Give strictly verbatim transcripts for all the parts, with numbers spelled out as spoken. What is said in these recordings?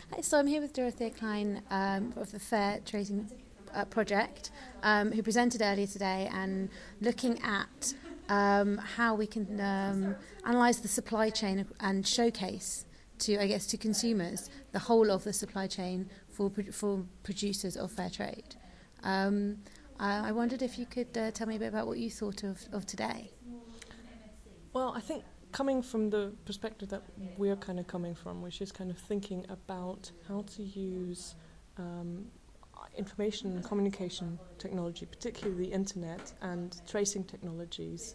Hi, so I'm here with Dorothea Klein um, of the Fair Trading uh, Project, um, who presented earlier today and looking at um, how we can um, analyse the supply chain and showcase to, I guess, to consumers the whole of the supply chain for for producers of fair trade. Um, I, I wondered if you could uh, tell me a bit about what you thought of, of today. Well, I think coming from the perspective that we're kind of coming from, which is kind of thinking about how to use um, information and communication technology, particularly the internet and tracing technologies,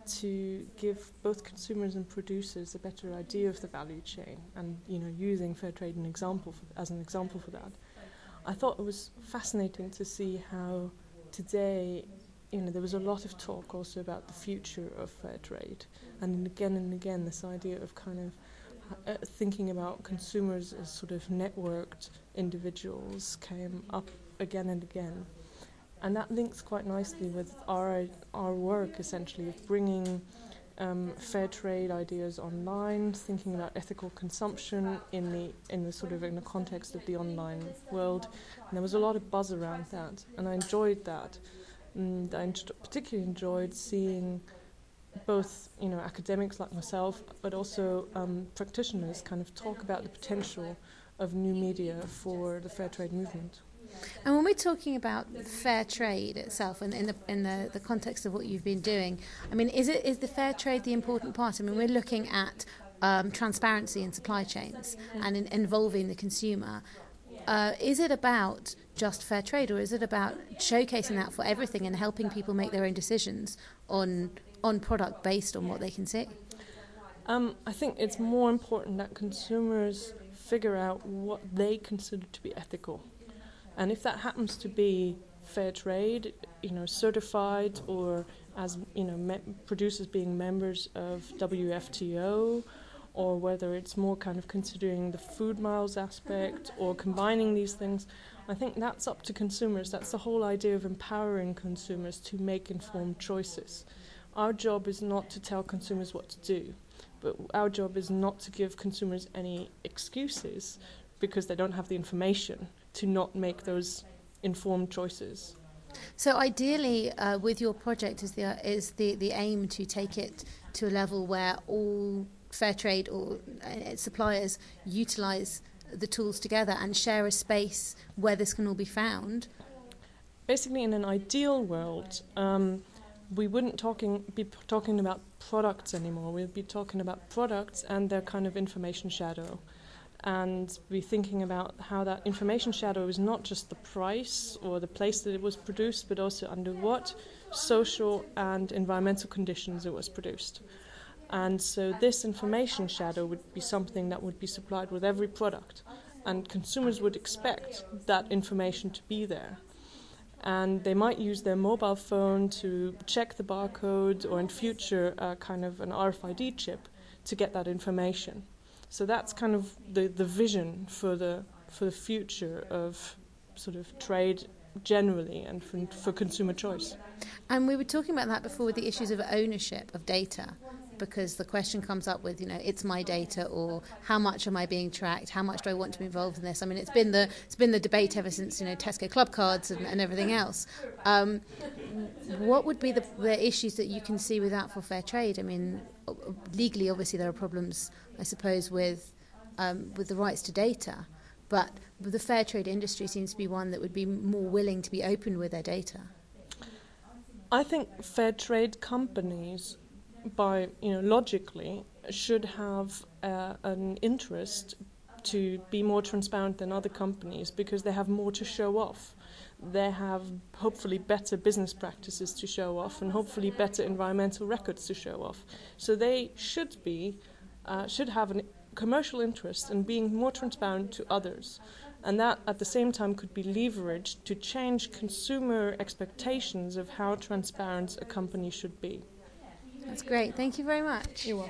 to give both consumers and producers a better idea of the value chain, and you know, using fair trade an example for, as an example for that. I thought it was fascinating to see how today, you know, there was a lot of talk also about the future of fair trade, and again and again this idea of kind of uh, thinking about consumers as sort of networked individuals came up again and again, and that links quite nicely with our our work essentially of bringing um, fair trade ideas online, thinking about ethical consumption in the in the sort of in the context of the online world, and there was a lot of buzz around that, and I enjoyed that. And I particularly enjoyed seeing both, you know, academics like myself, but also um, practitioners kind of talk about the potential of new media for the fair trade movement. And when we're talking about fair trade itself, and in the in the, the context of what you've been doing, I mean, is it is the fair trade the important part? I mean, we're looking at um, transparency in supply chains and in involving the consumer. Uh, is it about just fair trade, or is it about showcasing that for everything and helping people make their own decisions on on product based on what they can see? Um, I think it's more important that consumers figure out what they consider to be ethical. And if that happens to be fair trade, you know, certified, or as, you know, me- producers being members of W F T O, or whether it's more kind of considering the food miles aspect or combining these things, I think that's up to consumers. That's the whole idea of empowering consumers to make informed choices. Our job is not to tell consumers what to do, but our job is not to give consumers any excuses because they don't have the information to not make those informed choices. So ideally, uh, with your project, is the uh, is the, the aim to take it to a level where all fair trade or uh, suppliers utilise the tools together and share a space where this can all be found? Basically, in an ideal world, um, we wouldn't talking be p- talking about products anymore. We'd be talking about products and their kind of information shadow, and be thinking about how that information shadow is not just the price or the place that it was produced, but also under what social and environmental conditions it was produced. And so this information shadow would be something that would be supplied with every product, and consumers would expect that information to be there. And they might use their mobile phone to check the barcode, or in future uh, kind of an R F I D chip to get that information. So that's kind of the, the vision for the for the future of sort of trade generally, and for, for consumer choice. And we were talking about that before with the issues of ownership of data, because the question comes up with, you know, it's my data, or how much am I being tracked? How much do I want to be involved in this? I mean, it's been the it's been the debate ever since, you know, Tesco club cards and, and everything else. Um, what would be the, the issues that you can see with that for fair trade? I mean, legally, obviously, there are problems, I suppose, with um, with the rights to data, but the fair trade industry seems to be one that would be more willing to be open with their data. I think fair trade companies, by you know logically, should have uh, an interest to be more transparent than other companies, because they have more to show off. They have hopefully better business practices to show off, and hopefully better environmental records to show off. So they should be uh, should have a commercial interest in being more transparent to others. And that, at the same time, could be leveraged to change consumer expectations of how transparent a company should be. That's great. Thank you very much. You're welcome.